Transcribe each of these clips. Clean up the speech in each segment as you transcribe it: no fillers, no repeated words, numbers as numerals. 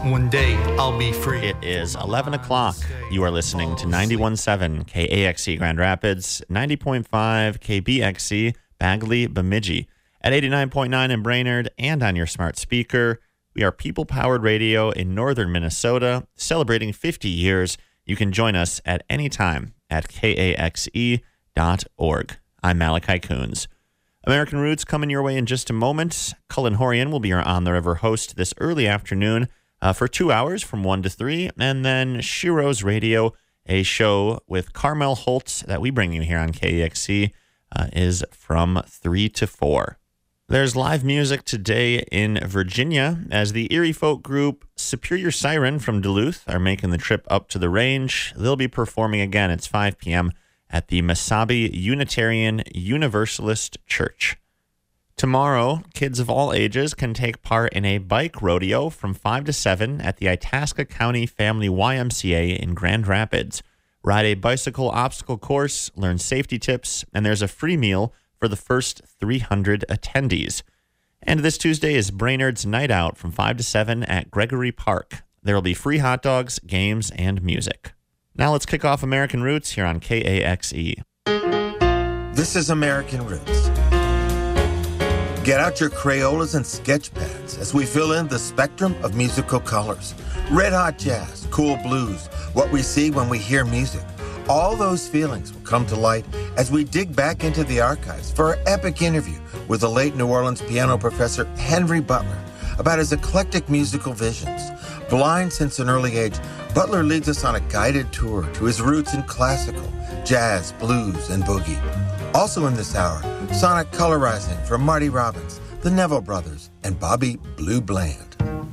One day I'll be free. It is 11 o'clock. You are listening to 91.7 KAXE Grand Rapids, 90.5 KBXE Bagley Bemidji, at 89.9 in Brainerd, and on your smart speaker. We are people-powered radio in northern Minnesota, celebrating 50 years. You can join us at any time at kaxe.org. I'm Malachi Coons. American Roots coming your way in just a moment. Cullen Horian will be our On the River host this early afternoon for 2 hours from 1 to 3. And then Shiro's Radio, a show with Carmel Holtz that we bring you here on KAXE, is from 3 to 4. There's live music today in Virginia as the Erie folk group Superior Siren from Duluth are making the trip up to the range. They'll be performing again. It's 5 p.m. at the Mesabi Unitarian Universalist Church. Tomorrow, kids of all ages can take part in a bike rodeo from 5 to 7 at the Itasca County Family YMCA in Grand Rapids. Ride a bicycle obstacle course, learn safety tips, and there's a free meal for the first 300 attendees. And this Tuesday is Brainerd's Night Out from 5 to 7 at Gregory Park. There will be free hot dogs, games, and music. Now let's kick off American Roots here on KAXE. This is American Roots. Get out your Crayolas and sketch pads as we fill in the spectrum of musical colors. Red hot jazz, cool blues, what we see when we hear music. All those feelings will come to light as we dig back into the archives for our epic interview with the late New Orleans piano professor Henry Butler about his eclectic musical visions. Blind since an early age, Butler leads us on a guided tour to his roots in classical, jazz, blues, and boogie. Also in this hour, sonic colorizing from Marty Robbins, the Neville Brothers, and Bobby Blue Bland.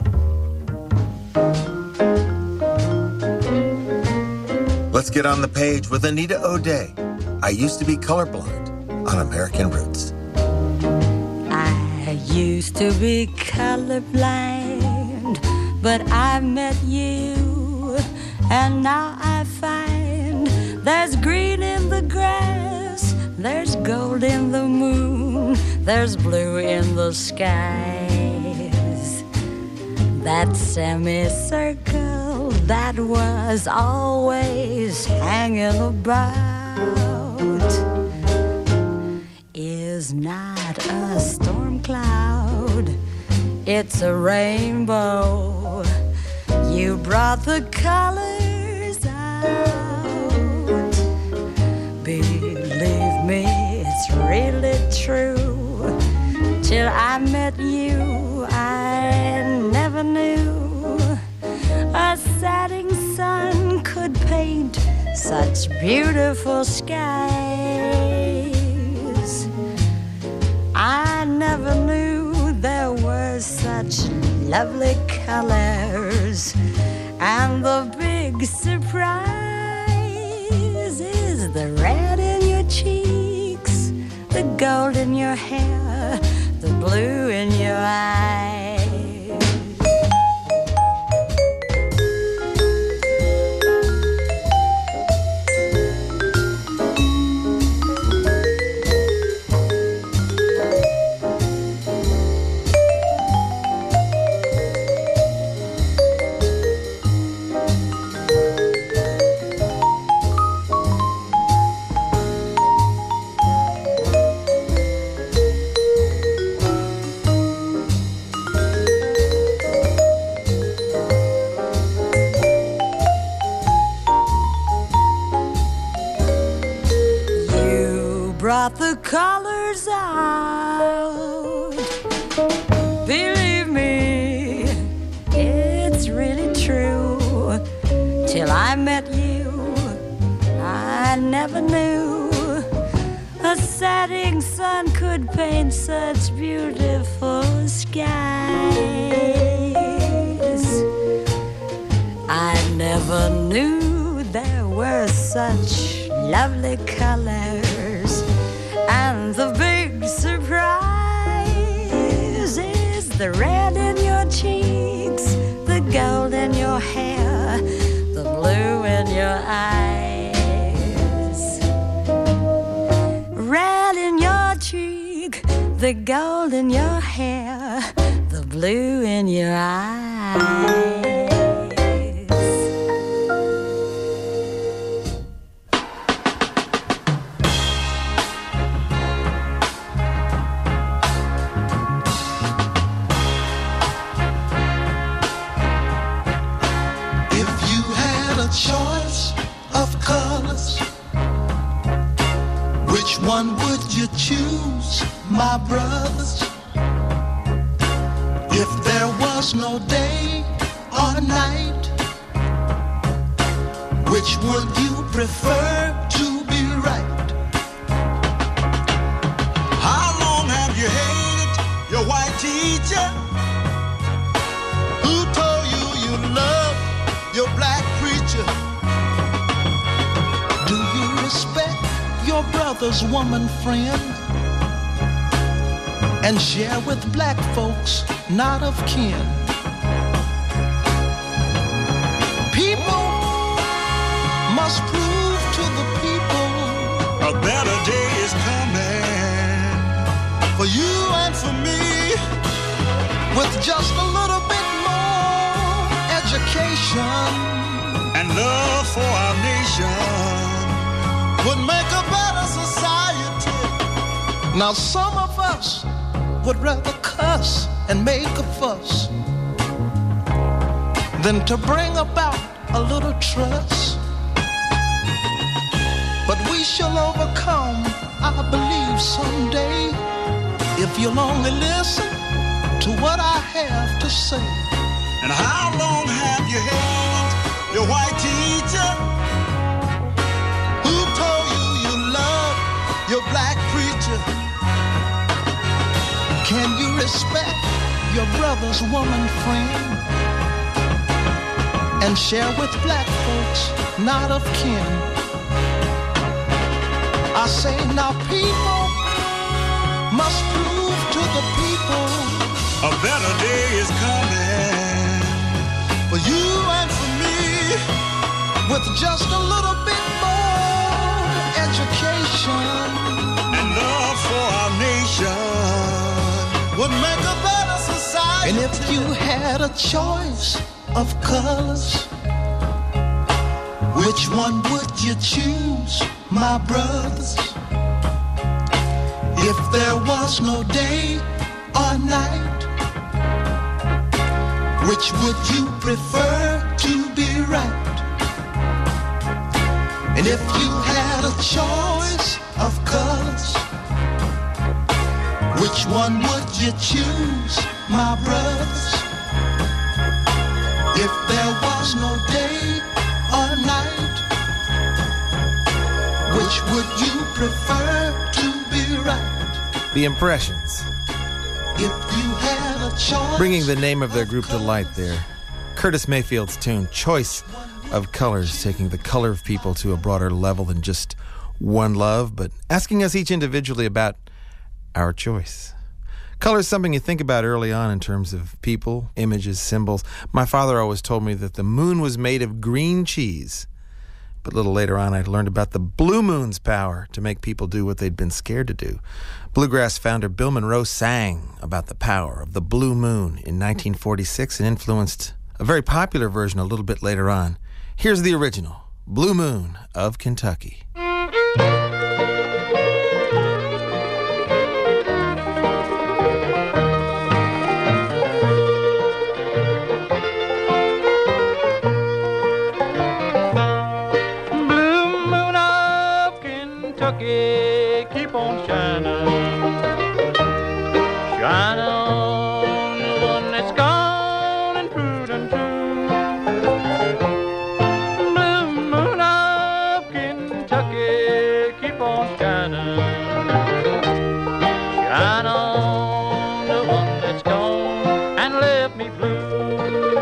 Let's get on the page with Anita O'Day. I used to be colorblind on American Roots. I used to be colorblind, but I met you, and now I find there's green in the grass, there's gold in the moon, there's blue in the skies. That semicircle that was always hanging about is not a storm cloud, it's a rainbow. You brought the colors out. Believe me, it's really true. Till I met you, I never knew a setting sun could paint such beautiful skies. I never knew there were such lovely colors. And the big surprise is the red in your cheeks, the gold in your hair, the blue in your eyes. Brought the colors out. Believe me, it's really true. Till I met you, I never knew a setting sun could paint such beautiful skies. I never knew there were such lovely colors. And the big surprise is the red in your cheeks, the gold in your hair, the blue in your eyes. Red in your cheek, the gold in your hair, the blue in your eyes. one would you choose, my brothers? If there was no day or night, which would you prefer to be right? How long have you hated your white teacher? Who told you you love your black preacher? Do you respect your brother's woman friend and share with black folks not of kin? People must prove to the people a better day is coming for you and for me. With just a little bit more education and love for our nation would make a better society. Now some of us would rather cuss and make a fuss than to bring about a little trust. But we shall overcome, I believe, someday, if you'll only listen to what I have to say. And how long have you hated your white teacher? Who told you you love your black preacher? Can you respect your brother's woman friend and share with black folks not of kin? I say now people must prove to the people a better day is coming for you and for me. With just a little bit more education and love for our nation would make a better society. And if you had a choice of colors, which one would you choose, my brothers? If there was no day or night, which would you prefer to be right? And if you had a choice of colors, which one would you choose, my brothers? If there was no day or night, which would you prefer to be right? The Impressions. If you had a choice, Bringing the name of their group to light there. Curtis Mayfield's tune, Choice of Colors, taking the color of people to a broader level than just one love, but asking us each individually about our choice. Color is something you think about early on in terms of people, images, symbols. My father always told me that the moon was made of green cheese. But a little later on, I learned about the blue moon's power to make people do what they'd been scared to do. Bluegrass founder Bill Monroe sang about the power of the blue moon in 1946 and influenced a very popular version a little bit later on. Here's the original, Blue Moon of Kentucky. Keep on shining, shining on the one that's gone and proved untrue. Blue moon of Kentucky, keep on shining, shine on the one that's gone and left me blue.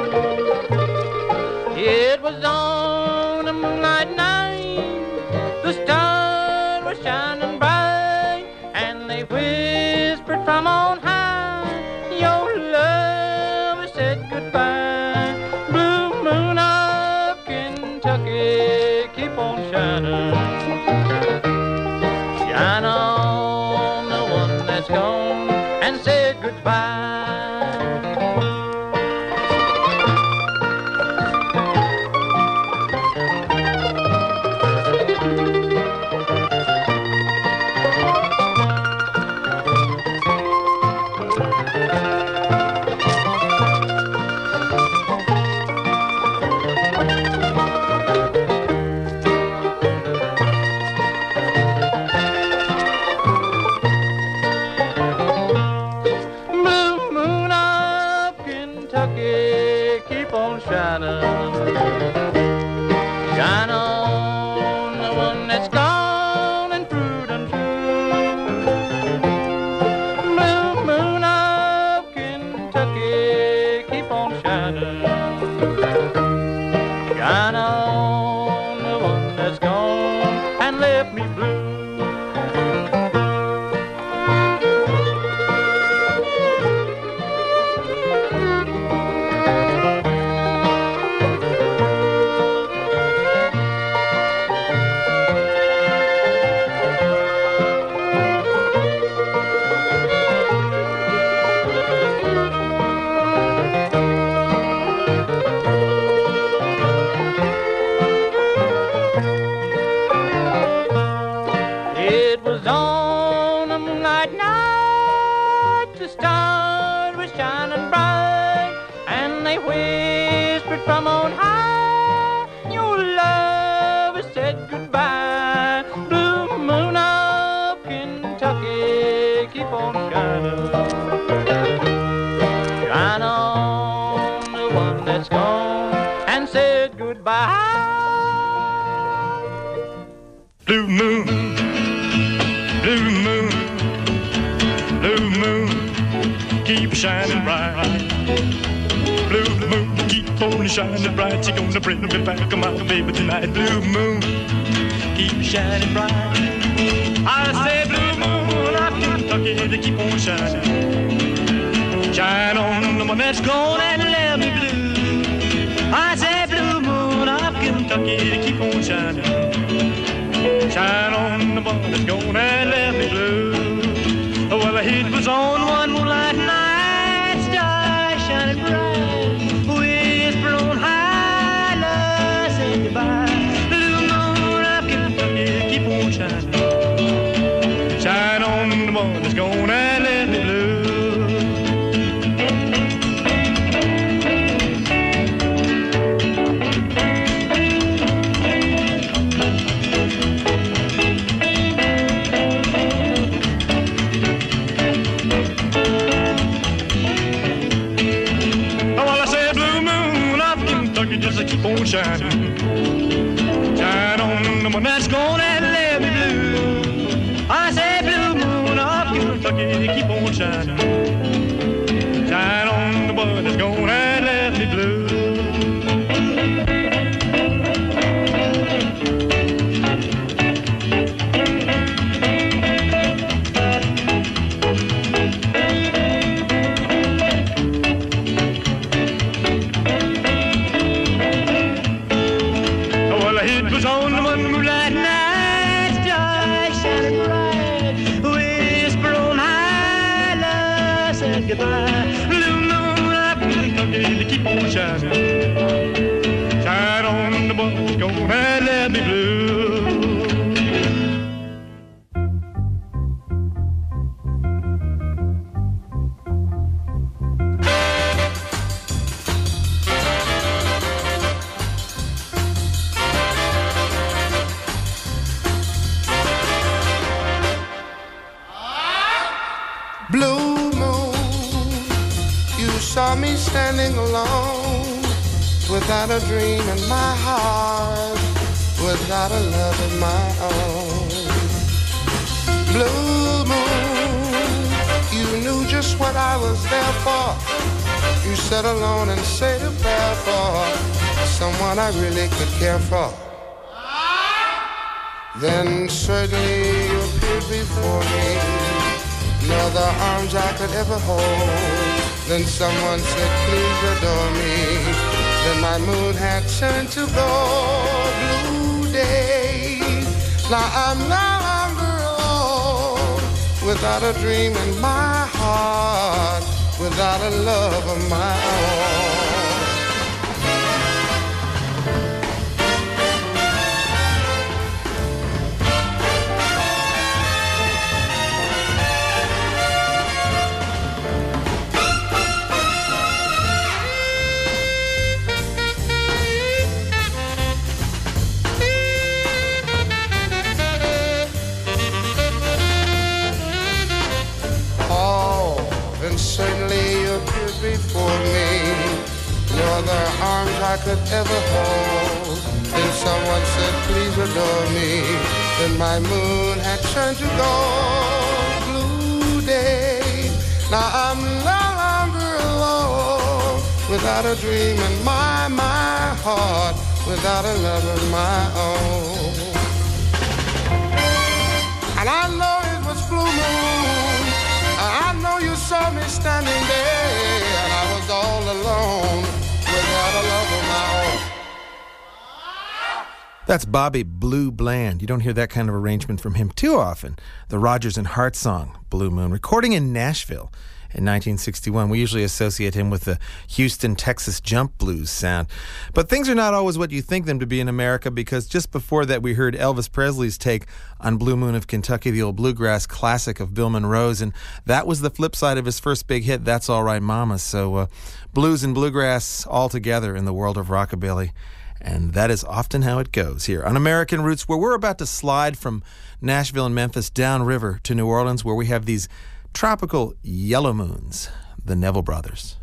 It was on a moonlight night, the stars were shining bright, and they whispered from on high, your love has said goodbye. Blue moon of Kentucky, keep on shining, shine on the one that's gone and said goodbye. Kentucky, keep on shining. Shine on the one that's gone and proved untrue. Blue moon of Kentucky, keep on shining. Shine on the one that's gone and left me blue. It was on a moonlight night, the stars were shining bright, and they whispered from on high, your love has said goodbye. Blue moon of Kentucky, keep on shining. Shine on the one that's gone and said goodbye. Blue moon, blue moon, blue moon, keep shining bright. Blue moon, keep on shining bright. You're gonna bring me back, my baby, tonight. Blue moon, keep shining bright. I say blue moon of Kentucky, to keep on shining. Shine on the one that's gone and left me blue. I say blue moon of Kentucky, to keep on shining. Shine on the one that's gone and left me blue. Well, it was on one moonlight night, stars shining bright, whisper on high, love said goodbye. Blue moon of Kentucky, keep on shining. Shine on the one that's gone and left me blue. Just keep on shining. Shine on the one that's gone and left me blue. I say blue moon of Kentucky, keep on shining. Shine on the one that's gone and left me blue. Goodbye. Blue moon of Kentucky, keep on shining. Shine on the one that's gone and let me blue. Blue saw me standing alone, without a dream in my heart, without a love of my own. Blue moon, you knew just what I was there for. You sat alone and say to bear for someone I really could care for. Then certainly you appeared before me, no other arms I could ever hold. Then someone said, please adore me. Then my mood had turned to gold. Blue days, now I'm no longer alone, without a dream in my heart, without a love of my own. Certainly you appeared before me, I could ever hold. Then someone said, please adore me. Then my moon had turned to gold. Blue day, now I'm no longer alone. Without a dream in my heart, without a love of my own. And I know it was blue moon. I know you saw me standing there, and I was all alone without a love of my own. That's Bobby Blue Bland. You don't hear that kind of arrangement from him too often. The Rodgers and Hart song, Blue Moon, recording in Nashville in 1961. We usually associate him with the Houston, Texas jump blues sound. But things are not always what you think them to be in America, because just before that we heard Elvis Presley's take on Blue Moon of Kentucky, the old bluegrass classic of Bill Monroe's, and that was the flip side of his first big hit, That's All Right Mama. So blues and bluegrass all together in the world of rockabilly. And that is often how it goes here on American Roots, where we're about to slide from Nashville and Memphis downriver to New Orleans, where we have these tropical yellow moons, the Neville Brothers.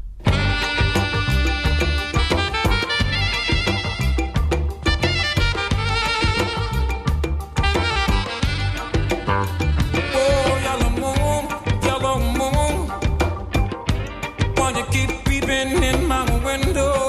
Yellow moon, why you keep peeping in my window?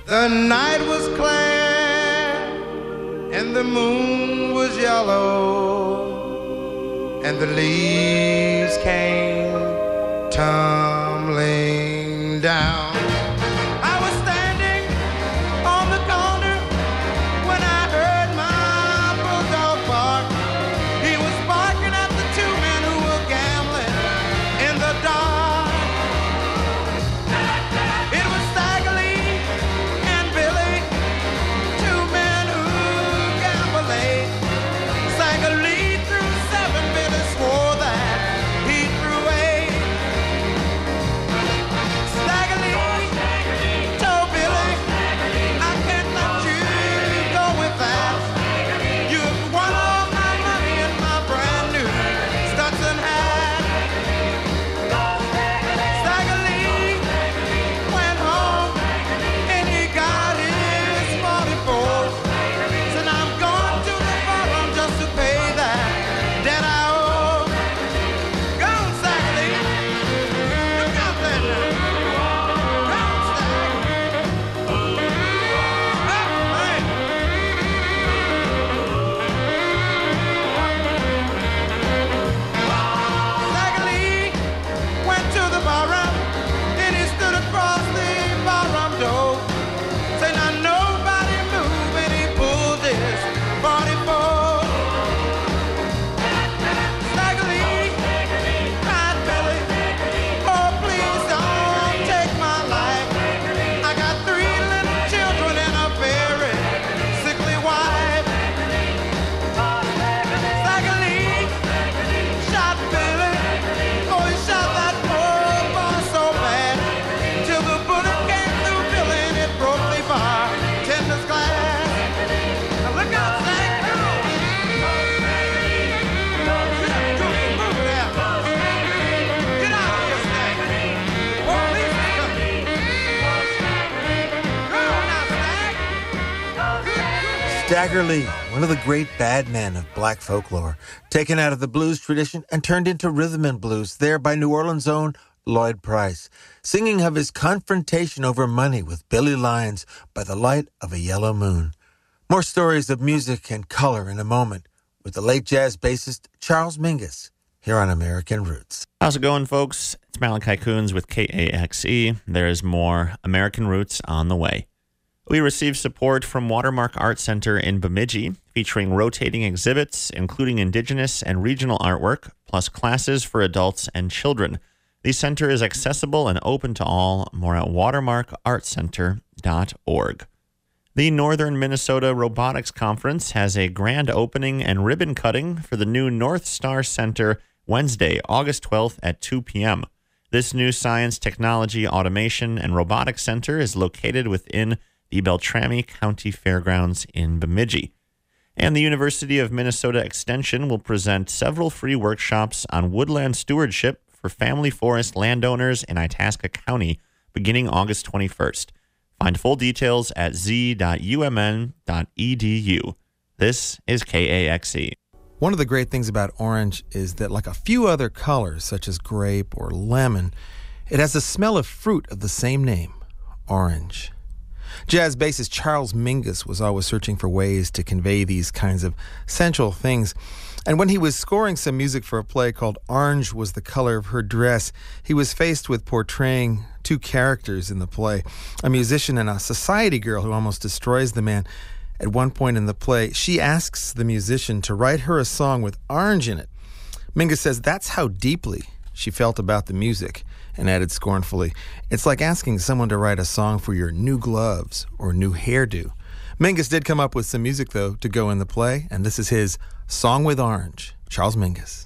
The night was clear and the moon was yellow and the leaves came tumbling down. I was standing on the corner when I heard my bulldog bark. He was barking at the two men who were gambling in the dark. It was Stagger Lee and Billy, two men who gamble late. Stagger Lee threw 7, Billy swore that he threw 8. Stagger Lee told Billy, I can't let you go with that. You've won all my money in my brand new Stetson hat. Stagger Lee went home and he got his 44. Said I'm going to the forum just to pay that debt I owe. Go on, Stagger Lee. Look out there now. Go on, Stagger. Oh, man. Stagger Lee went to the barroom and he stood across the barroom door. Say now nobody move and he pulled his 44. Stagger Lee cried Billy, oh please don't take my life. I got 3 little children and a very sickly wife. Stagger Lee shot Billy, oh he shot that poor boy so bad, till the bullet came through Billy and it broke the bartender's glass. Now look out, Stagger. Get out of here, Stagger. Police are coming. Go on now, Stagger. Stagger Lee, one of the great bad men of black folklore, taken out of the blues tradition and turned into rhythm and blues there by New Orleans' own Lloyd Price, singing of his confrontation over money with Billy Lyons by the light of a yellow moon. More stories of music and color in a moment with the late jazz bassist Charles Mingus here on American Roots. How's it going, folks? It's Malachi Coons with KAXE. There is more American Roots on the way. We received support from Watermark Art Center in Bemidji, featuring rotating exhibits, including indigenous and regional artwork, plus classes for adults and children. The center is accessible and open to all. More at watermarkartcenter.org. The Northern Minnesota Robotics Conference has a grand opening and ribbon cutting for the new North Star Center Wednesday, August 12th at 2 p.m. This new science, technology, automation, and robotics center is located within the Beltrami County Fairgrounds in Bemidji. And the University of Minnesota Extension will present several free workshops on woodland stewardship for family forest landowners in Itasca County beginning August 21st. Find full details at z.umn.edu. This is KAXE. One of the great things about orange is that, like a few other colors, such as grape or lemon, it has the smell of fruit of the same name, orange. Jazz bassist Charles Mingus was always searching for ways to convey these kinds of sensual things. And when he was scoring some music for a play called Orange Was the Color of Her Dress, he was faced with portraying 2 characters in the play, a musician and a society girl who almost destroys the man. At one point in the play, she asks the musician to write her a song with orange in it. Mingus says that's how deeply she felt about the music, and added scornfully, it's like asking someone to write a song for your new gloves or new hairdo. Mingus did come up with some music, though, to go in the play, and this is his Song with Orange, Charles Mingus.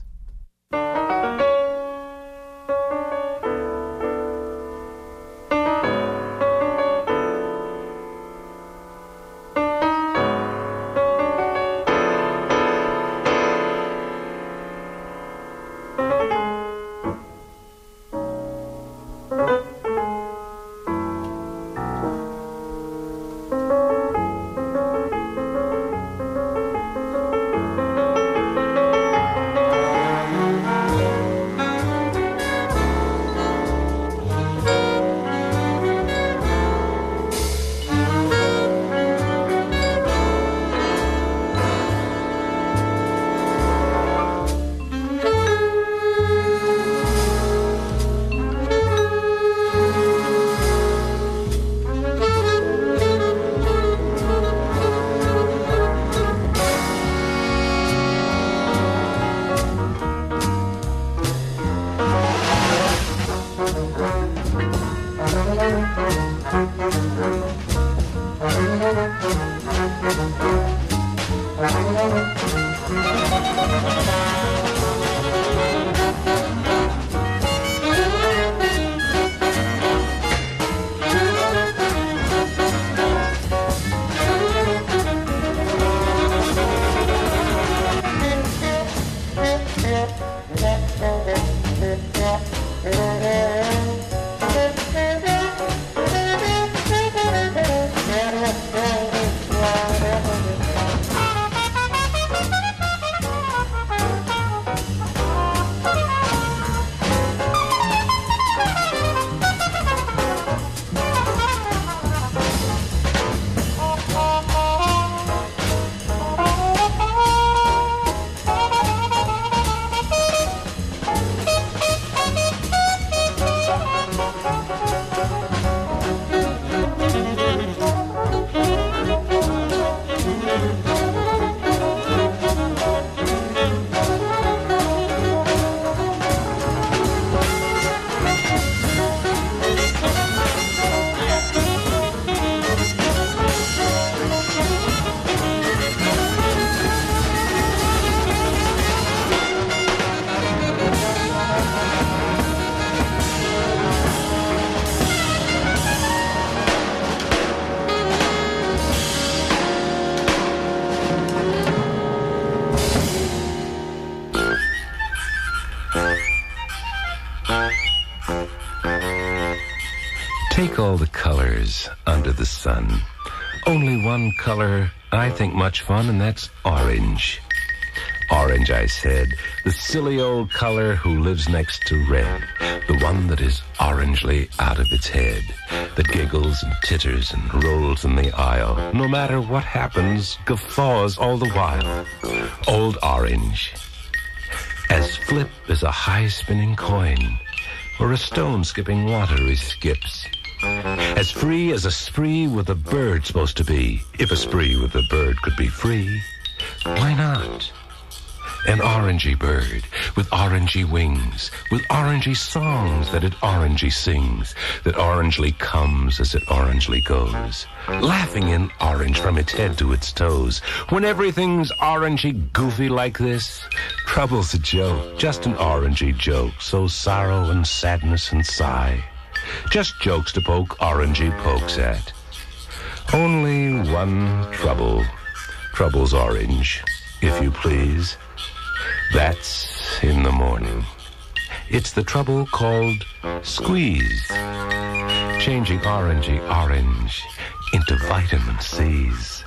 Take all the colors under the sun. Only one color I think much fun, and that's orange. Orange, I said, the silly old color who lives next to red, the one that is orangely out of its head, that giggles and titters and rolls in the aisle, no matter what happens, guffaws all the while. Old Orange. As flip as a high-spinning coin, or a stone skipping water he skips. As free as a spree with a bird supposed to be. If a spree with a bird could be free, why not? An orangey bird with orangey wings, with orangey songs that it orangey sings, that orangely comes as it orangely goes, laughing in orange from its head to its toes. When everything's orangey goofy like this, trouble's a joke, just an orangey joke, so sorrow and sadness and sigh, just jokes to poke orangey pokes at. Only one trouble. Trouble's orange, if you please. That's in the morning. It's the trouble called squeeze. Changing orangey orange into vitamin C's.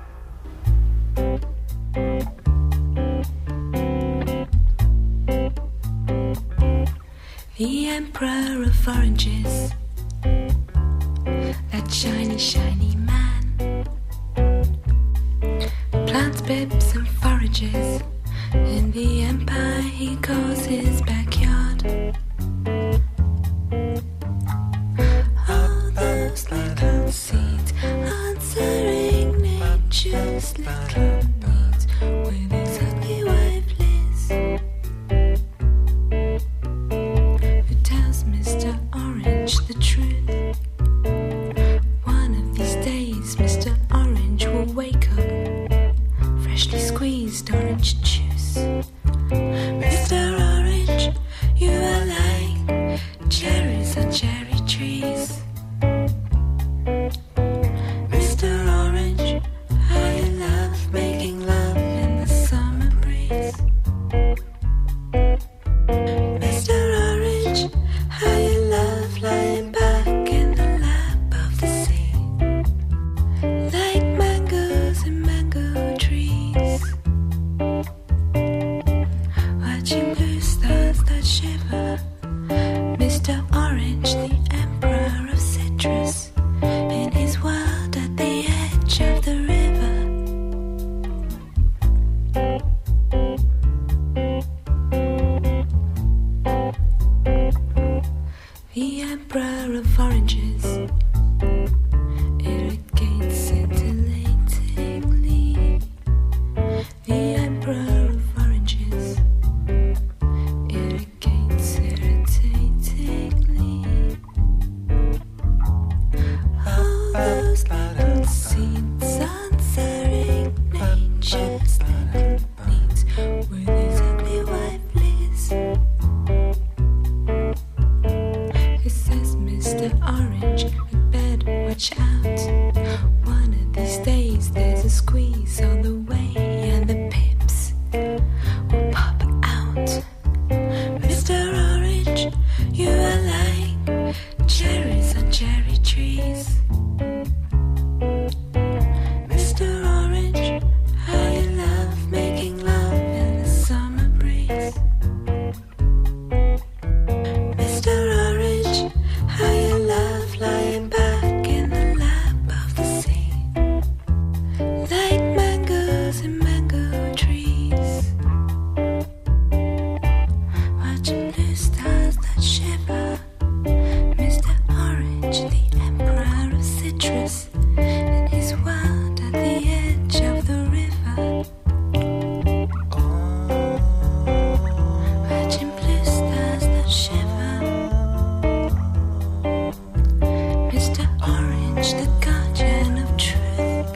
The emperor of oranges, that shiny, shiny man, plants pips and forages in the empire he calls his backyard. All those little seeds answering nature's little needs with his ugly wife Liz, who tells Mr. Orange the truth. One of these days Mr. Orange will wake up freshly squeezed orange juice. Mr. Orange, you are like cherries on cherry trees. Mr. Orange, how you love making love in the summer breeze. Mr. Orange, how you love lying back in the lap of the sea, like mangoes and mango trees. Watching blue stars that shiver, Mr. Orange, the emperor of citrus, in his world at the edge of the river. The emperor of oranges irrigates scintillatingly. The emperor of oranges irrigates irritatingly. All those little seeds answering nature's little needs with his ugly wife Liz, who says, Mr. Orange, you better watch out. One of these days there's a squeeze on the way and the pips will pop out. Mr. Orange, you are like cherries on cherry trees. Mr. Orange, how you love making love in the summer breeze. Mr. Orange, how you love lying back in the lap of the sea, like mangoes and mango trees. Watching blue stars that shiver, Mr. Orange, the emperor of citrus, in his world at the edge of the river. Watching blue stars that shiver, Mr. Orange, the guardian of truth,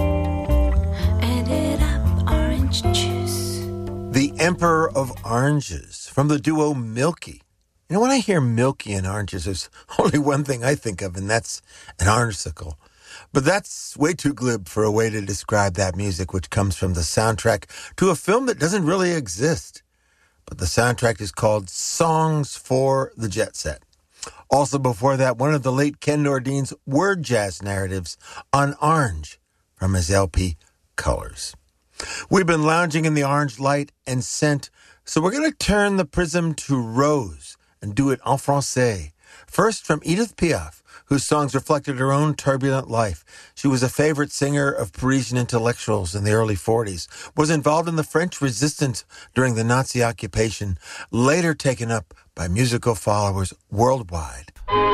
added up orange juice. The Emperor of Oranges from the duo Milky. You know, when I hear Milky and oranges, there's only one thing I think of, and that's an orangesicle. But that's way too glib for a way to describe that music, which comes from the soundtrack to a film that doesn't really exist. But the soundtrack is called Songs for the Jet Set. Also before that, one of the late Ken Nordine's word jazz narratives on Orange from his LP Colors. We've been lounging in the orange light and scent, so we're going to turn the prism to Rose and do it en français. First from Edith Piaf, whose songs reflected her own turbulent life. She was a favorite singer of Parisian intellectuals in the early 40s, was involved in the French resistance during the Nazi occupation, later taken up by musical followers worldwide.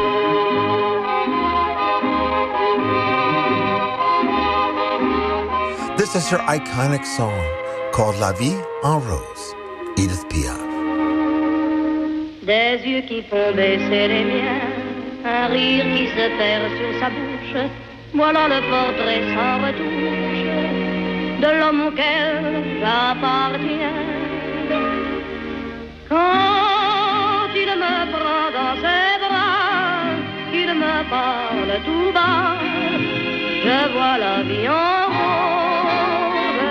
This is her iconic song called La Vie en Rose, Edith Piaf. Des yeux qui font baisser les miens, un rire qui se perd sur sa bouche, voilà le portrait sans retouche de l'homme auquel j'appartiens. Quand il me prend dans ses bras, qu'il me parle tout bas, je vois la vie en rose.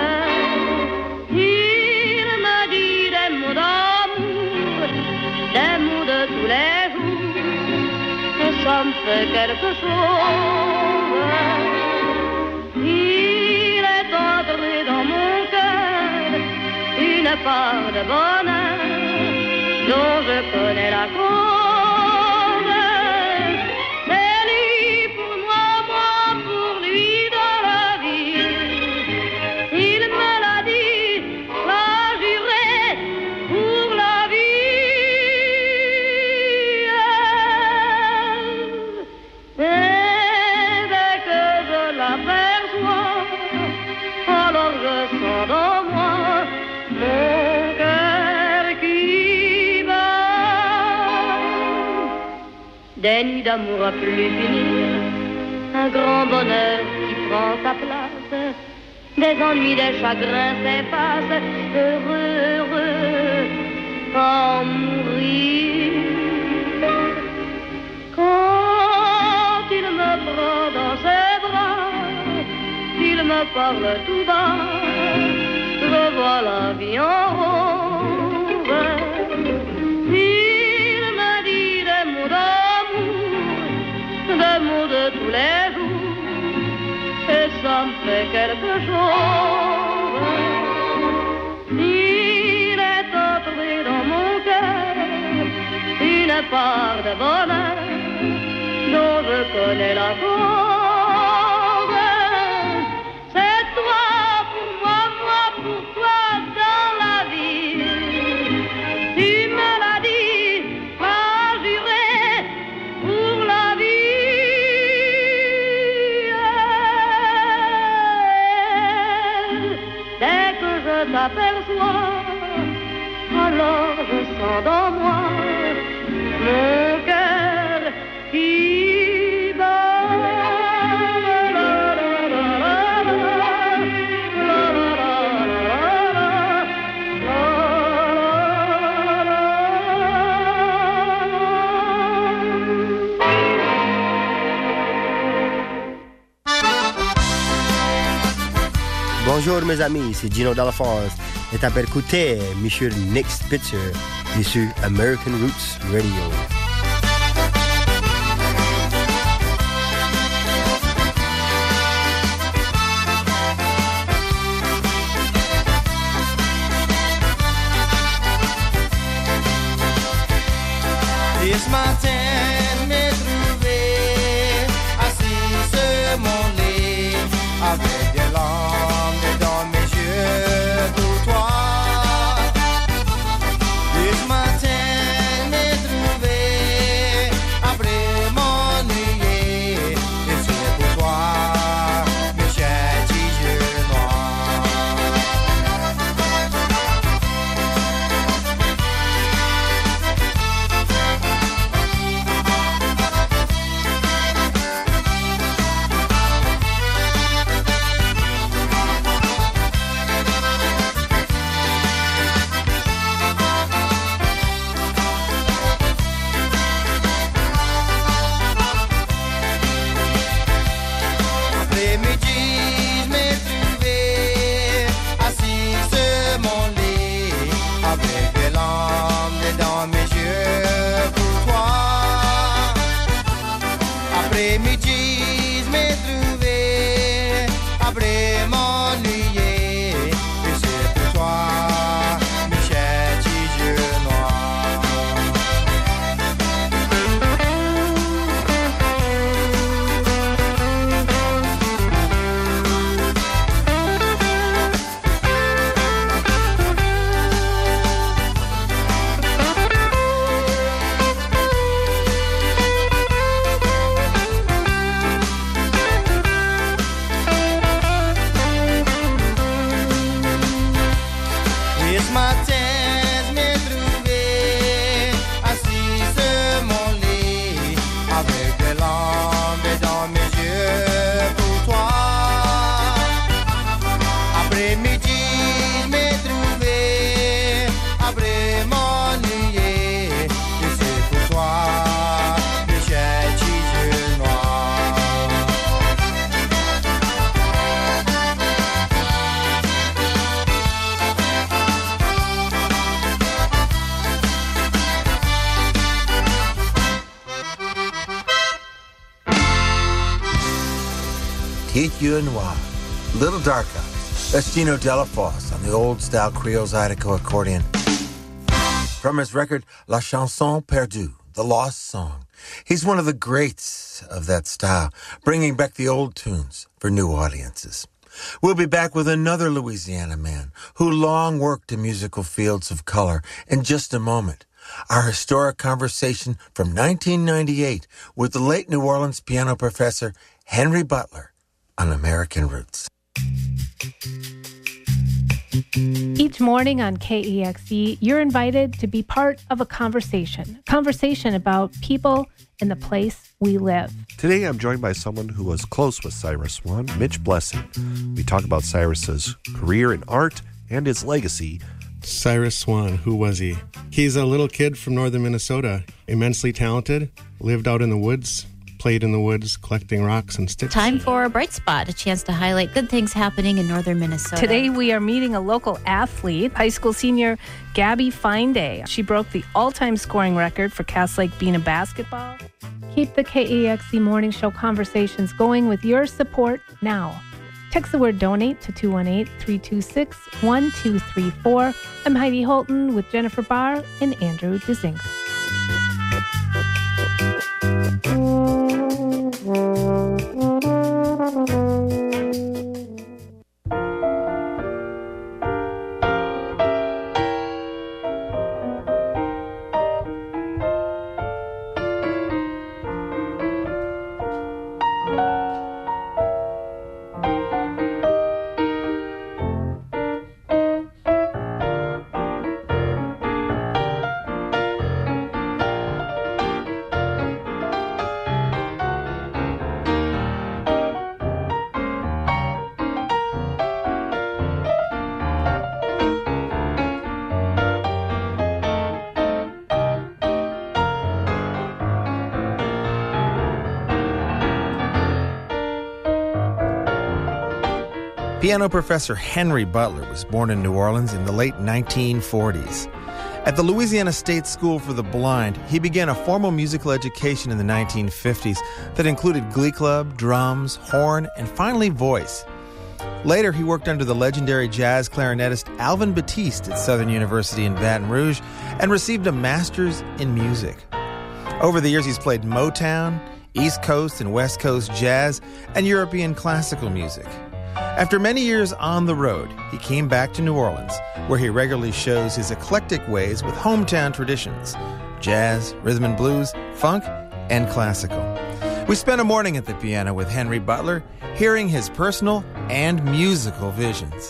Il me dit des mots d'amour, des mots de tous les jours, et ça me fait quelque chose. Il est entré dans mon cœur une part de bonheur dont je connais la cause. C'est lui pour moi, moi pour lui dans la vie. Il me l'a dit, l'a juré pour la vie. Et dès que je l'aperçois, alors je sens dans moi mon cœur qui bat. Des nuits d'amour à plus finir, un grand bonheur qui prend sa place, des ennuis, des chagrins s'effacent, heureux, heureux, en mourir. Quand il me prend dans ses bras, il me parle tout bas, je vois la vie en rose. Il me dit des mots d'amour, des mots de tous les jours, et ça me fait quelque chose. Il est entré dans mon cœur une part de bonheur dont je connais la cause. C'est toi pour moi, moi pour toi dans la vie. Tu me l'as dit, m'as juré pour la vie. Dès que je t'aperçois, alors je sens dans moi mon cœur qui bat. Bonjour mes amis, c'est Gino Dalla France et t'as écouté Monsieur Nick Spitzer sur American Roots Radio. Ce matin, m'ai trouvé assis sur mon lit avec des larmes dans mes yeux pour toi. Et ce matin, m'ai trouvé après m'ennuyer et c'est pour toi, mes chers petits yeux noirs. ce matin, je m'ai trouvé assis sur mon lit, avec des larmes dans mes yeux pour toi. Après-midi, je m'ai trouvé après m'ennuyer, et c'est pour toi, mes chers petits yeux noirs. Teeth You Noir, Little Dark Eyes. That's Gino Delafosse on the old-style Creole Zydeco accordion. From his record, La Chanson Perdue, The Lost Song. He's one of the greats of that style, bringing back the old tunes for new audiences. We'll be back with another Louisiana man who long worked in musical fields of color in just a moment. Our historic conversation from 1998 with the late New Orleans piano professor Henry Butler on American Roots. Each morning on KEXE, you're invited to be part of a conversation about people and the place we live. Today, I'm joined by someone who was close with Cyrus Swan, Mitch Blessing. We talk about Cyrus's career in art and his legacy. Cyrus Swan, who was he? He's a little kid from northern Minnesota, immensely talented, lived out in the woods, played in the woods, collecting rocks and sticks. Time for a bright spot, a chance to highlight good things happening in northern Minnesota. Today we are meeting a local athlete, high school senior Gabby Fineday. She broke the all-time scoring record for Cass Lake Bena basketball. Keep the KEXE Morning Show conversations going with your support now. Text the word donate to 218-326-1234. I'm Heidi Holton with Jennifer Barr and Andrew DeZingle. Piano professor Henry Butler was born in New Orleans in the late 1940s. At the Louisiana State School for the Blind, he began a formal musical education in the 1950s that included glee club, drums, horn, and finally voice. Later, he worked under the legendary jazz clarinetist Alvin Batiste at Southern University in Baton Rouge and received a master's in music. Over the years, he's played Motown, East Coast and West Coast jazz, and European classical music. After many years on the road, he came back to New Orleans, where he regularly shows his eclectic ways with hometown traditions: jazz, rhythm and blues, funk, and classical. We spent a morning at the piano with Henry Butler, hearing his personal and musical visions.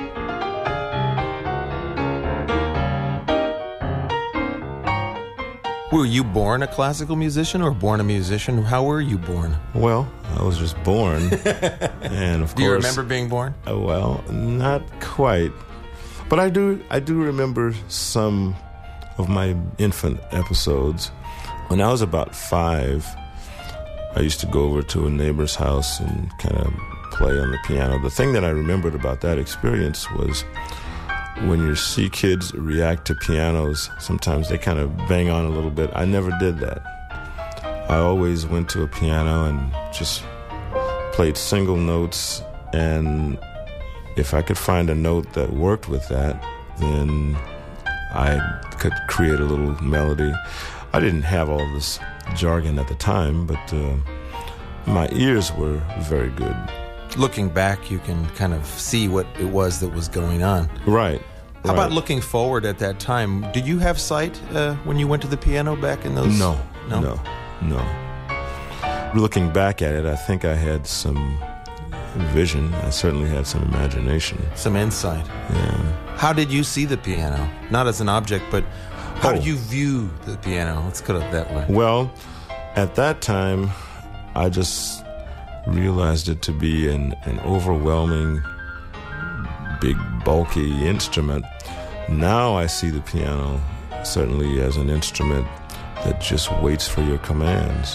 Were you born a classical musician or born a musician? How were you born? Well, I was just born. And of course, do you remember being born? Well, not quite. But I do remember some of my infant episodes. When I was about 5, I used to go over to a neighbor's house and kind of play on the piano. The thing that I remembered about that experience was when you see kids react to pianos, sometimes they kind of bang on a little bit. I never did that. I always went to a piano and just played single notes, and if I could find a note that worked with that, then I could create a little melody. I didn't have all this jargon at the time, but my ears were very good. Looking back, you can kind of see what it was that was going on. Right. How about looking forward at that time? Did you have sight when you went to the piano back in those? No. Looking back at it, I think I had some vision. I certainly had some imagination. Some insight. Yeah. How did you see the piano? Not as an object, but how did you view the piano? Let's put it that way. Well, at that time, I just realized it to be an overwhelming, big, bulky instrument. Now I see the piano certainly as an instrument that just waits for your commands.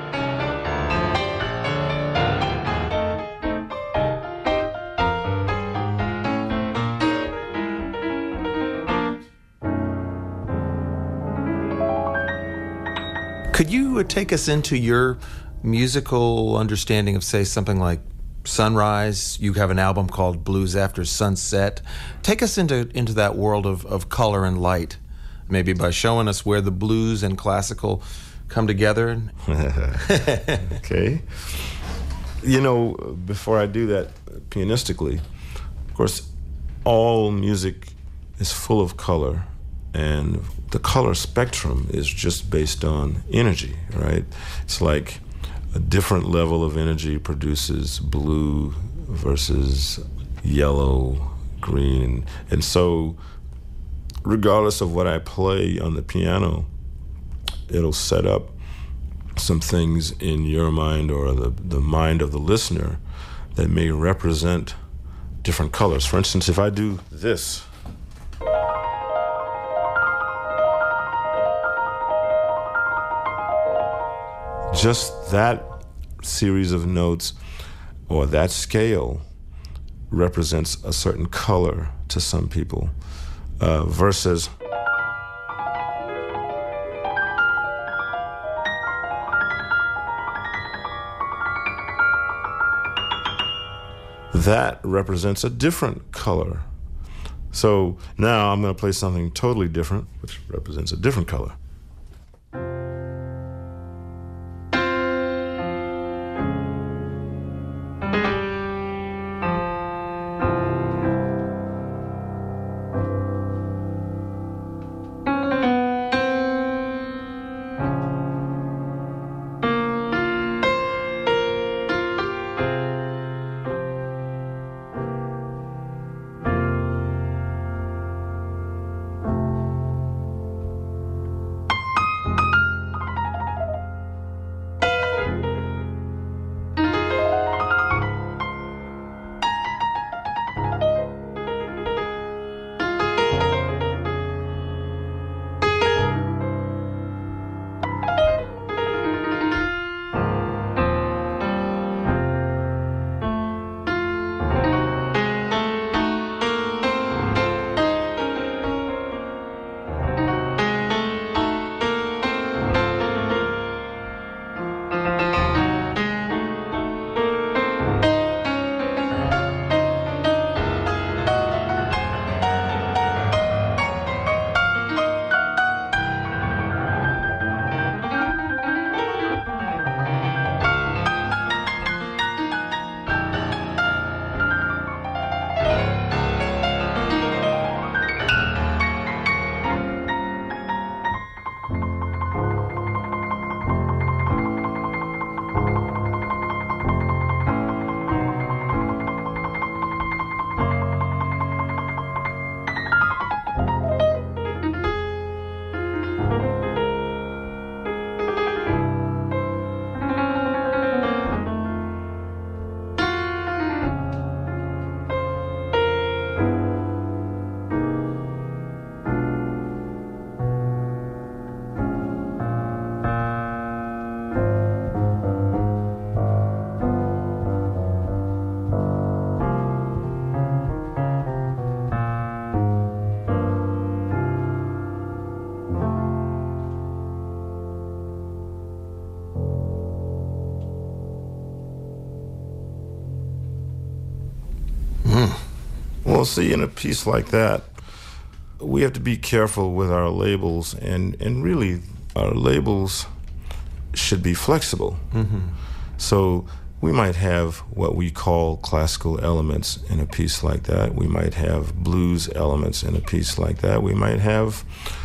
Could you take us into your musical understanding of, say, something like Sunrise? You have an album called Blues After Sunset. Take us into that world of color and light, maybe by showing us where the blues and classical come together. Okay. You know, before I do that pianistically, of course, all music is full of color, and the color spectrum is just based on energy, right? It's like a different level of energy produces blue versus yellow, green. And so regardless of what I play on the piano, it'll set up some things in your mind or the mind of the listener that may represent different colors. For instance, if I do this, just that series of notes or that scale represents a certain color to some people, versus that represents a different color. So now I'm going to play something totally different, which represents a different color. Well, see, in a piece like that, we have to be careful with our labels, and really our labels should be flexible. Mm-hmm. So we might have what we call classical elements in a piece like that. We might have blues elements in a piece like that. We might have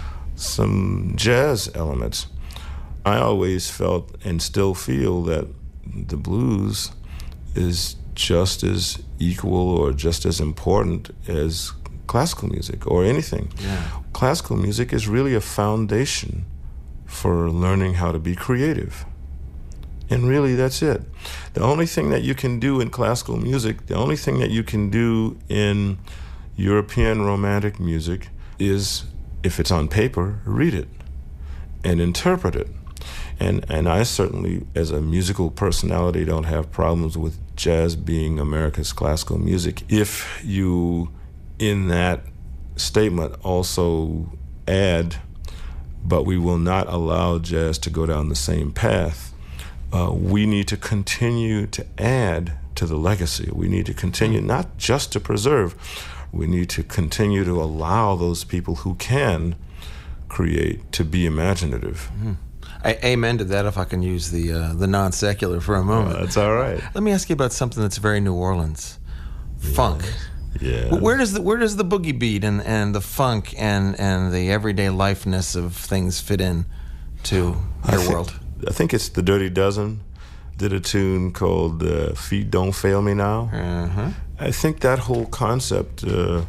some jazz elements. I always felt and still feel that the blues is just as equal or just as important as classical music or anything. Yeah. Classical music is really a foundation for learning how to be creative. And really, that's it. The only thing that you can do in classical music, the only thing that you can do in European romantic music is, if it's on paper, read it and interpret it. And I certainly, as a musical personality, don't have problems with jazz being America's classical music. If you, in that statement, also add, but we will not allow jazz to go down the same path, we need to continue to add to the legacy. We need to continue not just to preserve, we need to continue to allow those people who can create to be imaginative. Mm-hmm. Amen to that, if I can use the non-secular for a moment. That's all right. Let me ask you about something that's very New Orleans. Funk. Yeah. Where does the boogie beat and the funk and the everyday lifeness of things fit in to your world? I think it's the Dirty Dozen did a tune called Feet Don't Fail Me Now. Uh-huh. I think that whole concept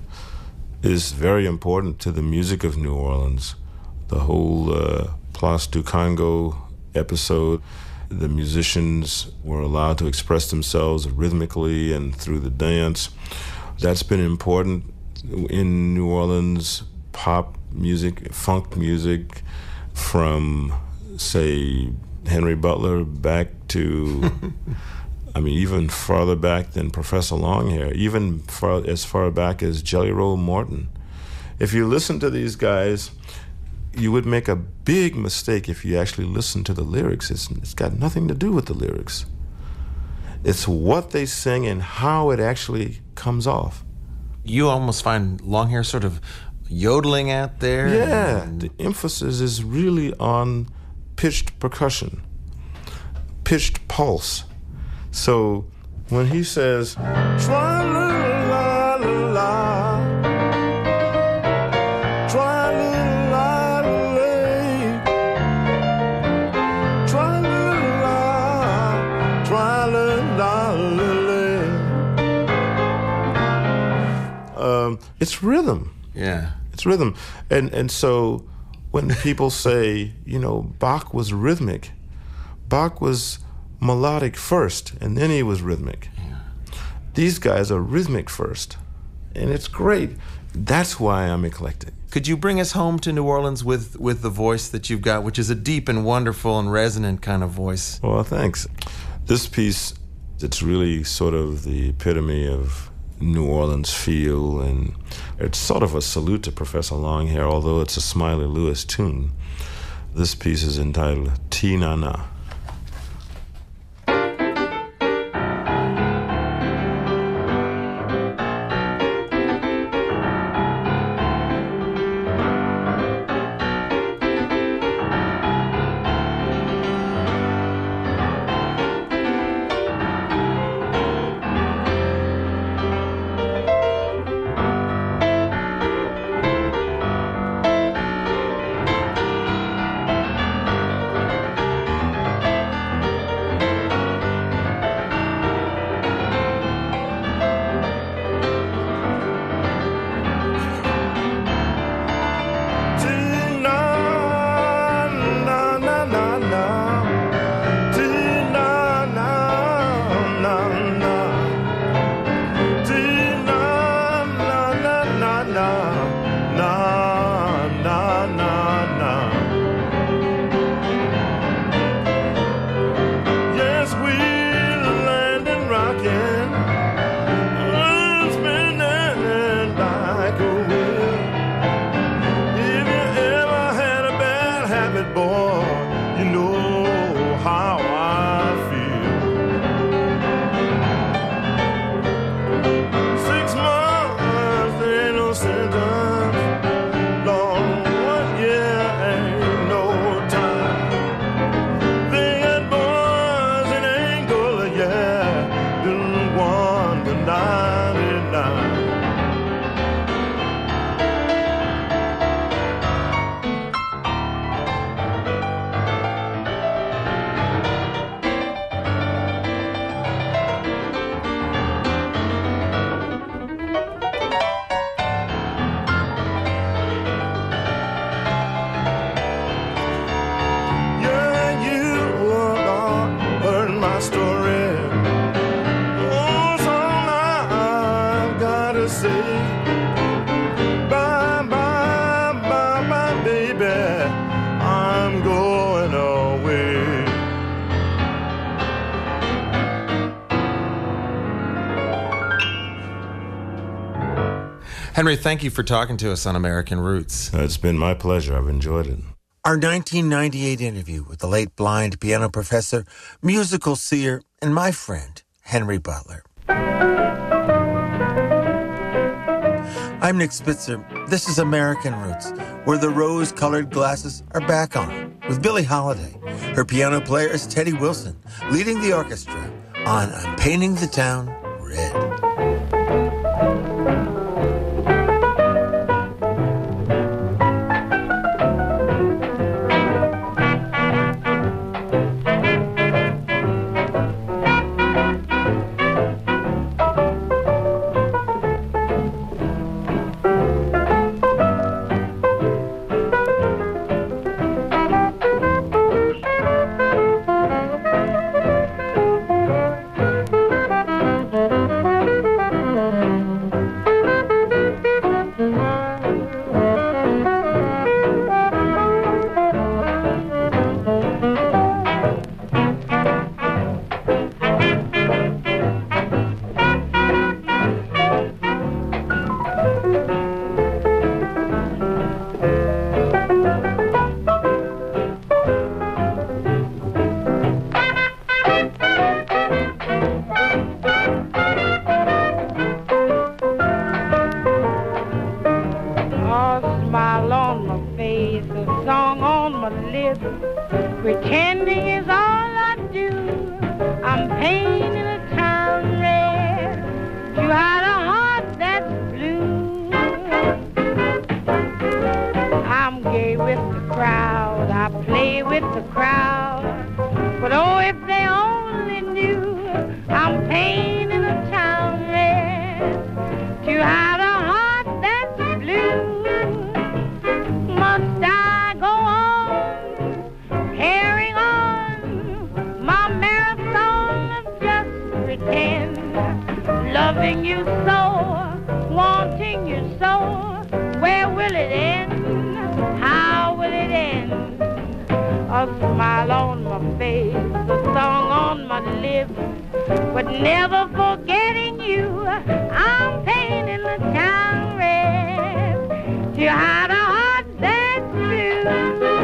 is very important to the music of New Orleans. The whole Place du Congo episode, the musicians were allowed to express themselves rhythmically and through the dance. That's been important in New Orleans. Pop music, funk music, from, say, Henry Butler back to, I mean, even farther back than Professor Longhair, even as far back as Jelly Roll Morton. If you listen to these guys, you would make a big mistake if you actually listen to the lyrics. It's got nothing to do with the lyrics. It's what they sing and how it actually comes off. You almost find Longhair sort of yodeling out there? Yeah, the emphasis is really on pitched percussion, pitched pulse. So when he says, "Tra-la-la-la-la, tra-la-la-la-la, tra-la-la, tra-la-la-la," it's rhythm. Yeah. It's rhythm. And so when people say, you know, Bach was rhythmic, Bach was melodic first, and then he was rhythmic. Yeah. These guys are rhythmic first, and it's great. That's why I'm eclectic. Could you bring us home to New Orleans with the voice that you've got, which is a deep and wonderful and resonant kind of voice? Well, thanks. This piece, it's really sort of the epitome of New Orleans feel, and it's sort of a salute to Professor Longhair, although it's a Smiley Lewis tune. This piece is entitled Ti-Na-Na. Henry, thank you for talking to us on American Roots. It's been my pleasure. I've enjoyed it. Our 1998 interview with the late blind piano professor, musical seer, and my friend, Henry Butler. I'm Nick Spitzer. This is American Roots, where the rose-colored glasses are back on, with Billie Holiday. Her piano player is Teddy Wilson, leading the orchestra on I'm Painting the Town Red. Pretending is all I do. I'm painting a town red. You had a heart that's blue. I'm gay with the crowd. I play with the crowd. But oh, if they only knew I'm painting a town red. You had a heart that's blue. Must I go on? Carrying on my marathon of just pretend, loving you so, wanting you so. Where will it end? How will it end? A smile on my face, a song on my lips, but never forgetting you. I'm painting the town red. You had a heart that's blue.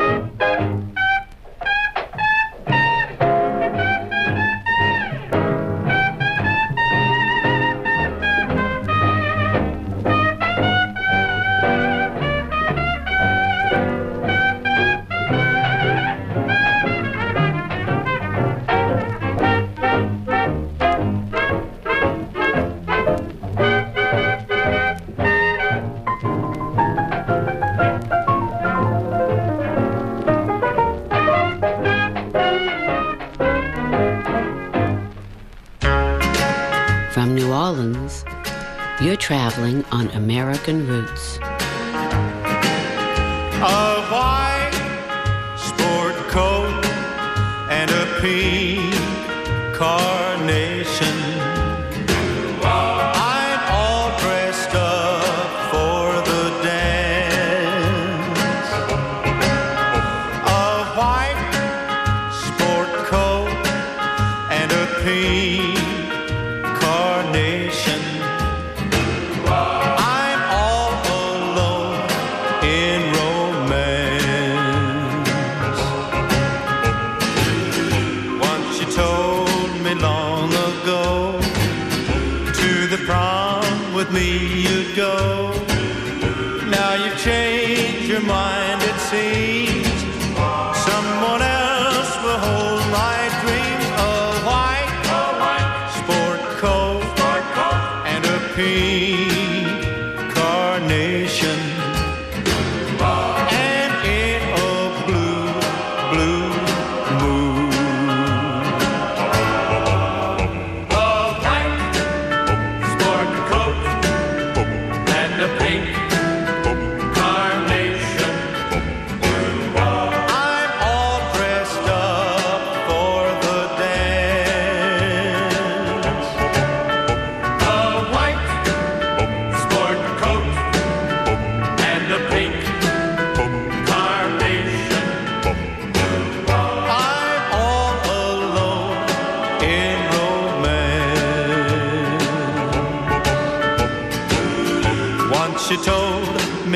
From New Orleans, you're traveling on American Roots. A white sport coat and a pink carnation. I'm all dressed up for the dance. A white sport coat and a pink carnation. I'm all alone in romance. Once you told me long ago, to the prom with me you'd go. Now you've changed your mind, it seems. Someone else will hold my dreams. A white sport coat and a pink carnation, and in a blue, blue moon. A white sport coat and a pink carnation.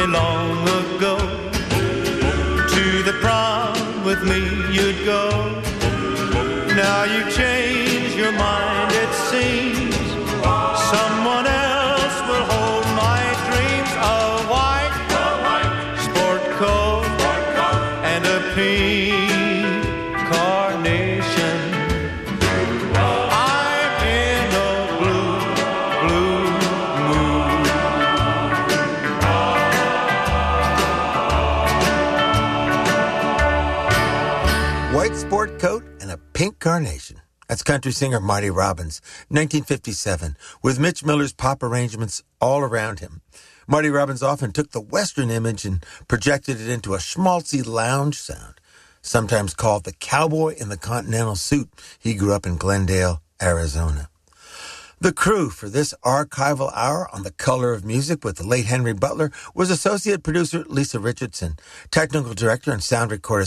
me long ago. To the prom with me you'd go. Now you've changed your mind, it seems. Someone else will hold my dreams. A white sport coat and a pink carnation. I'm in a blue mood. White sport coat and a pink carnation. That's country singer Marty Robbins, 1957, with Mitch Miller's pop arrangements all around him. Marty Robbins often took the Western image and projected it into a schmaltzy lounge sound, sometimes called the cowboy in the continental suit. He grew up in Glendale, Arizona. The crew for this archival hour on the color of music with the late Henry Butler was associate producer Lisa Richardson, technical director and sound recorder